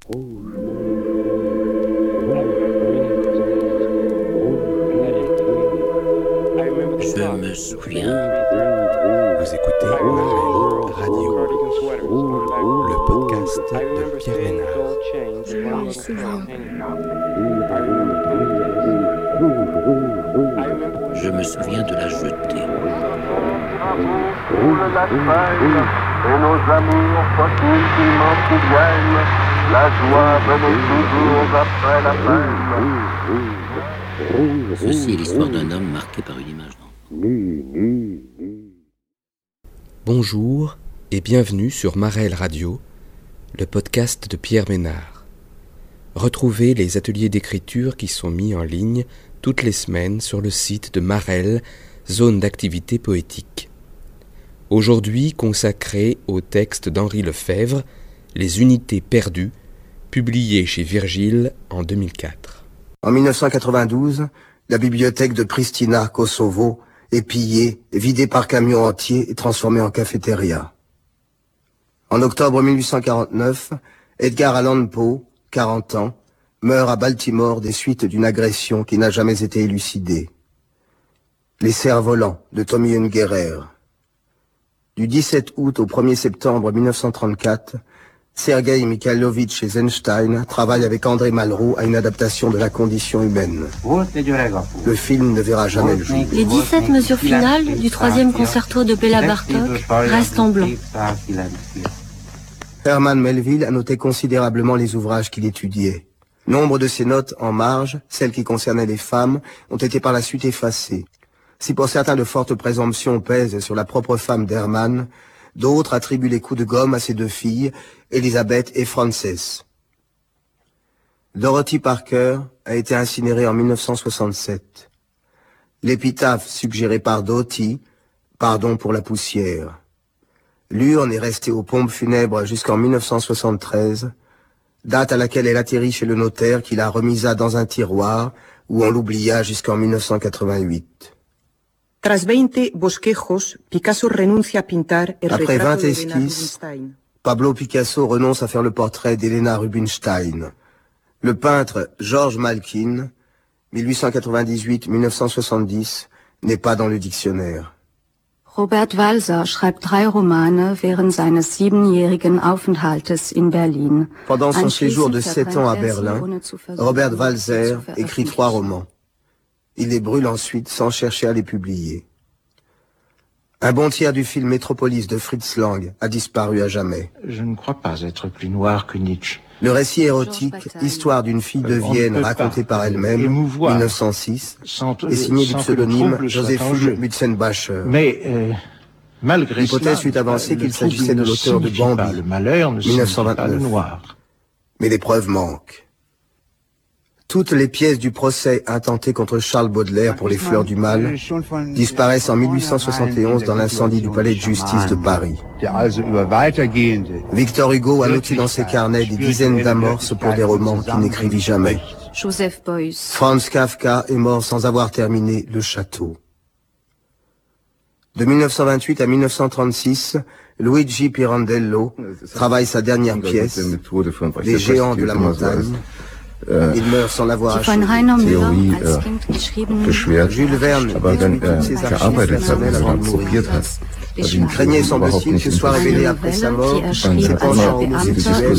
Je me souviens. Vous écoutez Marelle Radio, le podcast de Pierre Ménard. Je me souviens. Je me souviens de la jetée. Roule la feuille, et nos amours faut-ils m'en souviennent. La joie venait toujours après la peine. Ceci est l'histoire d'un homme marqué par une image d'enfant. Bonjour et bienvenue sur Marelle Radio, le podcast de Pierre Ménard. Retrouvez les ateliers d'écriture qui sont mis en ligne toutes les semaines sur le site de Marelle, zone d'activité poétique. Aujourd'hui consacré au texte d'Henri Lefebvre, Les unités perdues, publié chez Virgile en 2004. En 1992, la bibliothèque de Pristina, Kosovo, est pillée, vidée par camion entier et transformée en cafétéria. En octobre 1849, Edgar Allan Poe, 40 ans, meurt à Baltimore des suites d'une agression qui n'a jamais été élucidée. Les cerfs-volants de Tommy Ungerer. Du 17 août au 1er septembre 1934, Sergueï Mikhailovitch Eisenstein travaille avec André Malraux à une adaptation de La condition humaine. Le film ne verra jamais le jour. Les 17 mesures finales du 3e concerto de Béla Bartók restent en blanc. Herman Melville a noté considérablement les ouvrages qu'il étudiait. Nombre de ses notes en marge, celles qui concernaient les femmes, ont été par la suite effacées. Si pour certains de fortes présomptions pèsent sur la propre femme d'Herman, d'autres attribuent les coups de gomme à ses deux filles, Elizabeth et Frances. Dorothy Parker a été incinérée en 1967. L'épitaphe suggérée par Doughty, pardon pour la poussière. L'urne est restée aux pompes funèbres jusqu'en 1973, date à laquelle elle atterrit chez le notaire qui la remisa dans un tiroir où on l'oublia jusqu'en 1988. Tras 20 bosquejos, Picasso renuncia a pintar el Après retrato 20 de Elena esquisses, Rubinstein. Pablo Picasso renonce à faire le portrait d'Elena Rubinstein. Le peintre Georges Malkin, 1898-1970, n'est pas dans le dictionnaire. Robert Walser schreibt 3 Romane während seines 7-jährigen Aufenthaltes in Berlin. Pendant son séjour de 7 ans à Berlin, Robert Walser écrit 3 romans. Il les brûle ensuite sans chercher à les publier. Un bon tiers du film Métropolis de Fritz Lang a disparu à jamais. Je ne crois pas être plus noir que Nietzsche. Le récit érotique, Histoire d'une fille de Vienne racontée par elle-même, 1906, est signé du pseudonyme Joséphine Mutzenbacher. Mais malgré l'hypothèse fut avancée qu'il s'agissait de l'auteur de Bambi, le malheur ne signifie pas le 1929. noir. Mais les preuves manquent. Toutes les pièces du procès intenté contre Charles Baudelaire pour les Fleurs du Mal disparaissent en 1871 dans l'incendie du palais de justice de Paris. Victor Hugo a noté dans ses carnets des dizaines d'amorces pour des romans qu'il n'écrivit jamais. Joseph Beuys. Franz Kafka est mort sans avoir terminé Le Château. De 1928 à 1936, Luigi Pirandello travaille sa dernière pièce, Les Géants de la montagne. Il meurt sans l'avoir Die von achevé. Rainer Müller als Kind geschriebene Jules Verne détruit toutes ses archives personnelles avant de mourir. Il craignait, semble-t-il, que soit révélé après sa mort ses penchants homosexuels.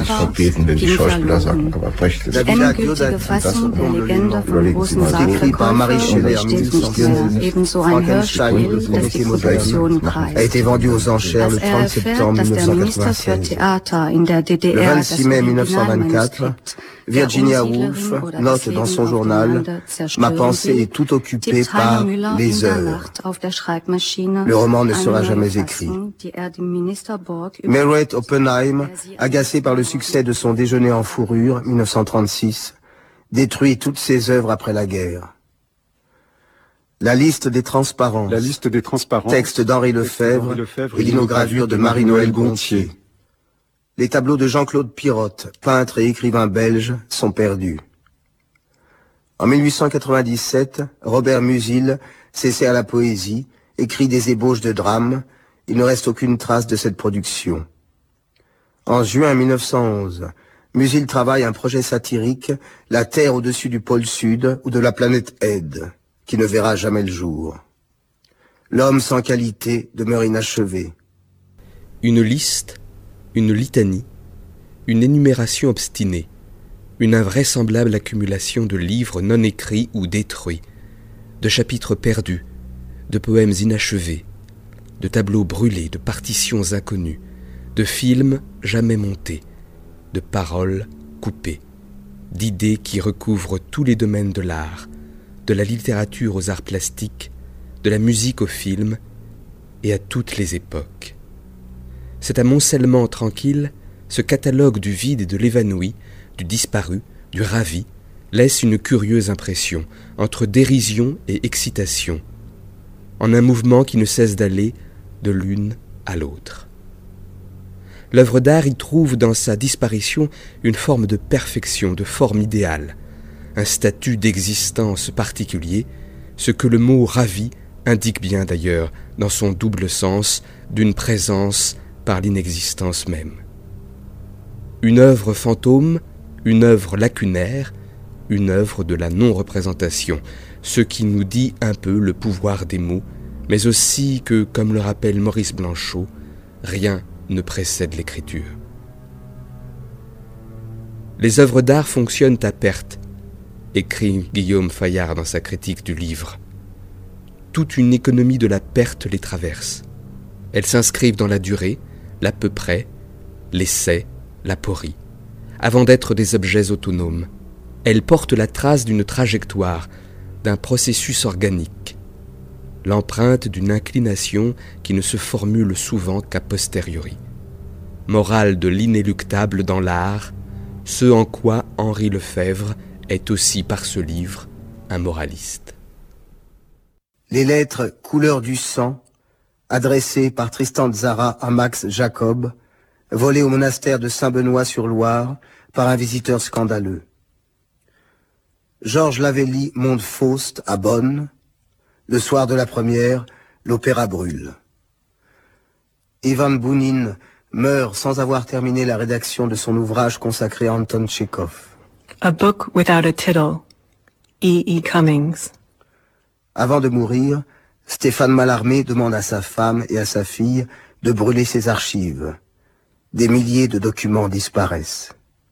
Davida Fassung der Legende vom großen écrit par Marie Scheller en steht nicht sehr. 1812, Ebenso ein Frankenstein, Hörspiel, le das die Prométhée Produktion moderne, a preist. été vendu aux enchères le Als 30 septembre erfährt, dass der Minister für 1996. Theater in der Le DDR das 26 mai 1924, Originalmanuskript Virginia der Woolf Umsiedlerin oder note das dans son Leben journal aufeinander « Ma zerstören pensée will, est tout occupée tippt Rainer par Müller les in der heures. Nacht auf der Schreibmaschine Le roman ne sera eine jamais neue écrit. Fassung, die dem Minister Borg Meret Oppenheim, agacé par le succès de son Déjeuner en fourrure, 1936, détruit toutes ses œuvres après la guerre. La liste des transparences, texte d'Henri Lefebvre et linogravure de Marie-Noël Gontier. Les tableaux de Jean-Claude Pirotte, peintre et écrivain belge, sont perdus. En 1897, Robert Musil s'essaie à la poésie, écrit des ébauches de drames. Il ne reste aucune trace de cette production. En juin 1911, Musil travaille un projet satirique, La Terre au-dessus du pôle Sud ou de la planète Ed, qui ne verra jamais le jour. L'homme sans qualité demeure inachevé. Une liste, une litanie, une énumération obstinée, une invraisemblable accumulation de livres non écrits ou détruits, de chapitres perdus, de poèmes inachevés, de tableaux brûlés, de partitions inconnues, de films jamais montés, de paroles coupées, d'idées qui recouvrent tous les domaines de l'art, de la littérature aux arts plastiques, de la musique au film et à toutes les époques. Cet amoncellement tranquille, ce catalogue du vide et de l'évanoui, du disparu, du ravi, laisse une curieuse impression entre dérision et excitation, en un mouvement qui ne cesse d'aller de l'une à l'autre. L'œuvre d'art y trouve dans sa disparition une forme de perfection, de forme idéale, un statut d'existence particulier, ce que le mot « ravi » indique bien d'ailleurs dans son double sens d'une présence par l'inexistence même. Une œuvre fantôme, une œuvre lacunaire, une œuvre de la non-représentation, ce qui nous dit un peu le pouvoir des mots, mais aussi que, comme le rappelle Maurice Blanchot, rien ne précède l'écriture. Les œuvres d'art fonctionnent à perte, écrit Guillaume Fayard dans sa critique du livre. Toute une économie de la perte les traverse. Elles s'inscrivent dans la durée, l'à peu près, l'essai, l'aporie, avant d'être des objets autonomes. Elles portent la trace d'une trajectoire, d'un processus organique, l'empreinte d'une inclination qui ne se formule souvent qu'a posteriori. Morale de l'inéluctable dans l'art, ce en quoi Henri Lefebvre est aussi par ce livre un moraliste. Les lettres couleur du sang, adressées par Tristan Tzara à Max Jacob, volées au monastère de Saint-Benoît-sur-Loire par un visiteur scandaleux. Georges Lavelli monte Faust à Bonn. Le soir de la première, l'opéra brûle. Ivan Bounin meurt sans avoir terminé la rédaction de son ouvrage consacré à Anton Tchekhov. A Book Without a Title, E. Cummings. Avant de mourir, Stéphane Mallarmé demande à sa femme et à sa fille de brûler ses archives. Des milliers de documents disparaissent.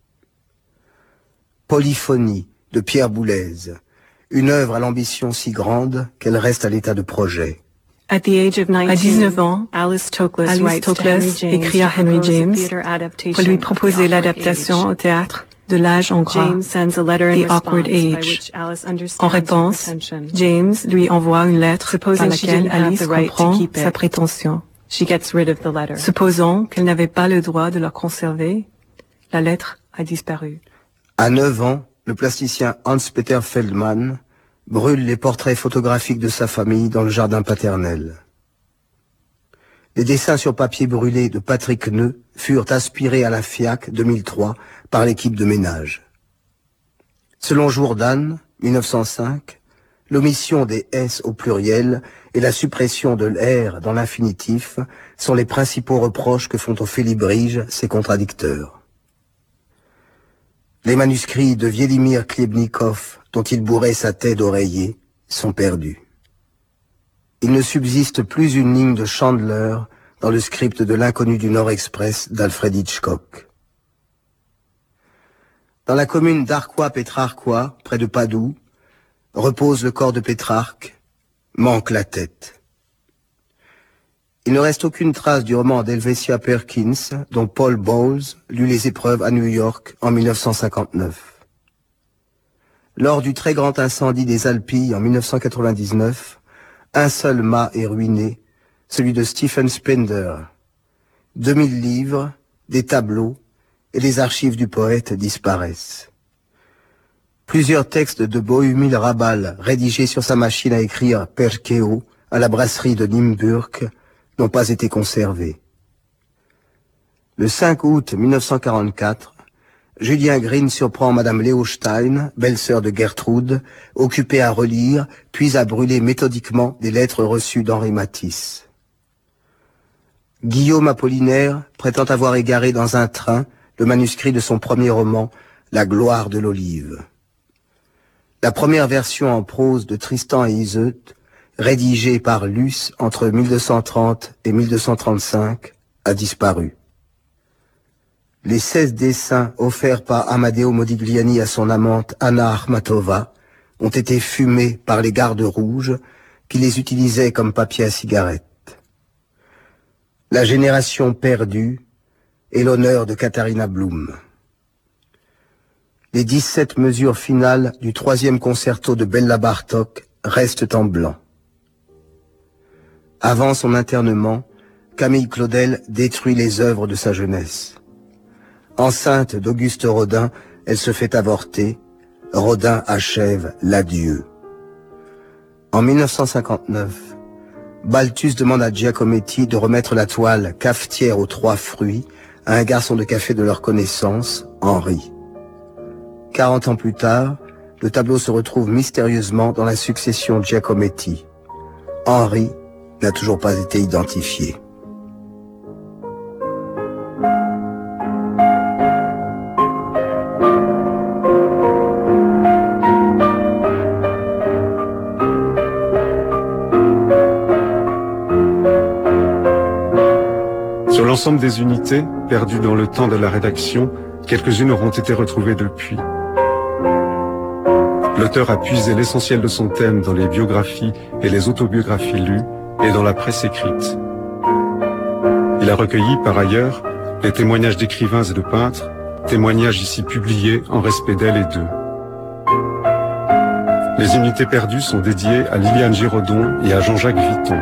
Polyphonie de Pierre Boulez, une œuvre à l'ambition si grande qu'elle reste à l'état de projet. À 19 ans, Alice Toklas écrit à Henry James pour lui proposer l'adaptation au théâtre de L'âge en gras, The Awkward Age. En réponse, James lui envoie une lettre par laquelle Alice comprend sa prétention. Supposons qu'elle n'avait pas le droit de la conserver, la lettre a disparu. À 9 ans, le plasticien Hans-Peter Feldmann brûle les portraits photographiques de sa famille dans le jardin paternel. Les dessins sur papier brûlé de Patrick Neu furent aspirés à la FIAC 2003 par l'équipe de ménage. Selon Jourdan, 1905, l'omission des S au pluriel et la suppression de l'R dans l'infinitif sont les principaux reproches que font au Félibrige ses contradicteurs. Les manuscrits de Vielimir Klebnikov, dont il bourrait sa tête d'oreiller, sont perdus. Il ne subsiste plus une ligne de Chandler dans le script de L'Inconnu du Nord Express d'Alfred Hitchcock. Dans la commune d'Arquois-Pétrarquois, près de Padoue, repose le corps de Pétrarque, manque la tête. Il ne reste aucune trace du roman d'Helvetia Perkins, dont Paul Bowles lut les épreuves à New York en 1959. Lors du très grand incendie des Alpilles en 1999, un seul mât est ruiné, celui de Stephen Spender. 2000 livres, des tableaux et les archives du poète disparaissent. Plusieurs textes de Bohumil Hrabal, rédigés sur sa machine à écrire Perkeo à la brasserie de Nimburg, n'ont pas été conservés. Le 5 août 1944, Julien Green surprend Madame Leostein, belle-sœur de Gertrude, occupée à relire, puis à brûler méthodiquement des lettres reçues d'Henri Matisse. Guillaume Apollinaire prétend avoir égaré dans un train le manuscrit de son premier roman, La gloire de l'olive. La première version en prose de Tristan et Iseut, rédigée par Luce entre 1230 et 1235, a disparu. Les 16 dessins offerts par Amadeo Modigliani à son amante Anna Akhmatova ont été fumés par les gardes rouges qui les utilisaient comme papier à cigarette. La génération perdue est l'honneur de Katharina Blum. Les 17 mesures finales du 3e concerto de Béla Bartók restent en blanc. Avant son internement, Camille Claudel détruit les œuvres de sa jeunesse. Enceinte d'Auguste Rodin, elle se fait avorter. Rodin achève l'adieu. En 1959, Balthus demande à Giacometti de remettre la toile Cafetière aux 3 fruits à un garçon de café de leur connaissance, Henri. 40 ans plus tard, le tableau se retrouve mystérieusement dans la succession Giacometti. Henri n'a toujours pas été identifié. Sur l'ensemble des unités, perdues dans le temps de la rédaction, quelques-unes auront été retrouvées depuis. L'auteur a puisé l'essentiel de son thème dans les biographies et les autobiographies lues et dans la presse écrite. Il a recueilli, par ailleurs, les témoignages d'écrivains et de peintres, témoignages ici publiés en respect d'elle et d'eux. Les unités perdues sont dédiées à Liliane Giraudon et à Jean-Jacques Vuitton.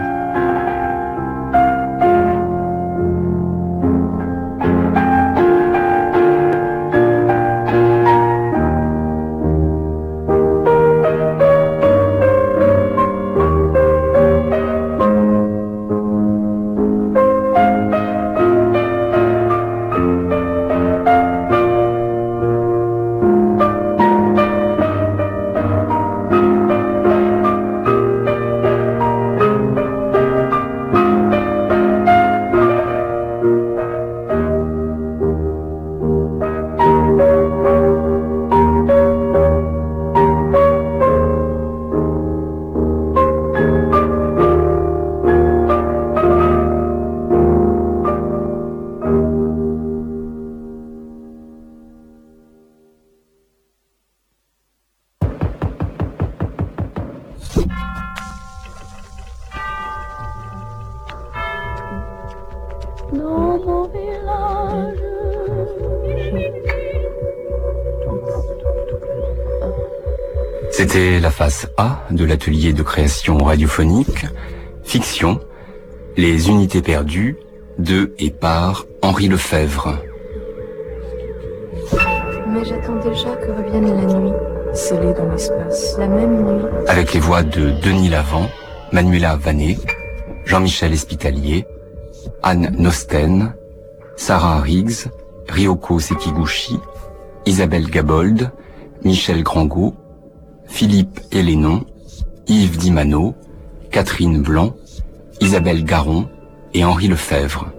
C'était la phase A de l'atelier de création radiophonique, fiction, les unités perdues, de et par Henri Lefebvre. Mais j'attends déjà que revienne la nuit, scellée dans l'espace, la même nuit. Avec les voix de Denis Lavant, Manuela Vanet, Jean-Michel Espitalier, Anne Nosten, Sarah Riggs, Ryoko Sekiguchi, Isabelle Gabold, Michel Grangot, Philippe Hélénon, Yves Dimano, Catherine Blanc, Isabelle Garon et Henri Lefebvre.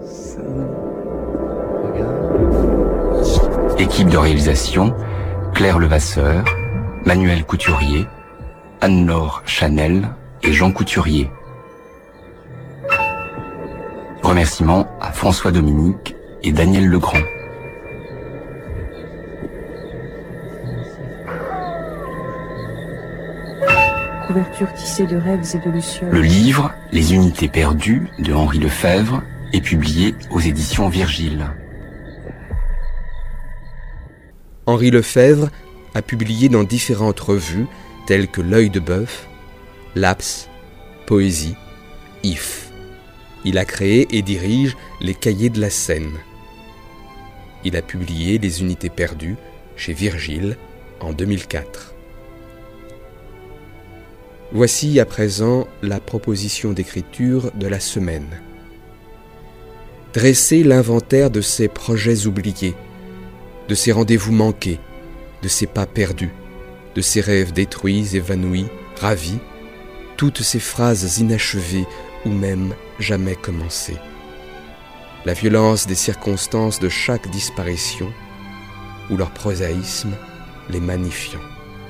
Équipe de réalisation, Claire Levasseur, Manuel Couturier, Anne-Laure Chanel et Jean Couturier. Remerciements à François Dominique et Daniel Legrand. Couverture tissée de rêves et de lucioles. Le livre « Les unités perdues » de Henri Lefebvre est publié aux éditions Virgile. Henri Lefebvre a publié dans différentes revues telles que L'Œil de Bœuf, Laps, Poésie, If. Il a créé et dirige les Cahiers de la Seine. Il a publié Les unités perdues chez Virgile en 2004. Voici à présent la proposition d'écriture de la semaine. Dresser l'inventaire de ses projets oubliés, de ses rendez-vous manqués, de ses pas perdus, de ses rêves détruits, évanouis, ravis, toutes ces phrases inachevées ou même jamais commencées. la violence des circonstances de chaque disparition ou leur prosaïsme les magnifiant.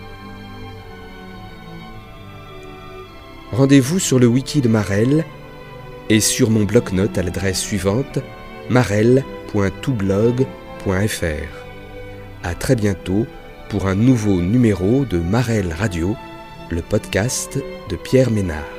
Rendez-vous sur le wiki de Marel et sur mon bloc-notes à l'adresse suivante marel.toutblog.fr. À très bientôt pour un nouveau numéro de Marel Radio, le podcast de Pierre Ménard.